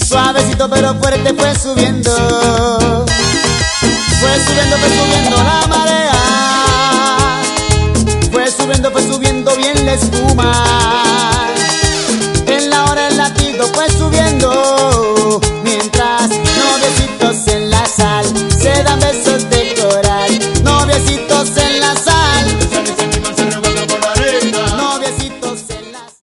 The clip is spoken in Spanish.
Suavecito pero fuerte fue subiendo. Fue subiendo la marea. Fue subiendo bien la espuma. En la hora el latido fue subiendo. Mientras noviecitos en la sal se dan besos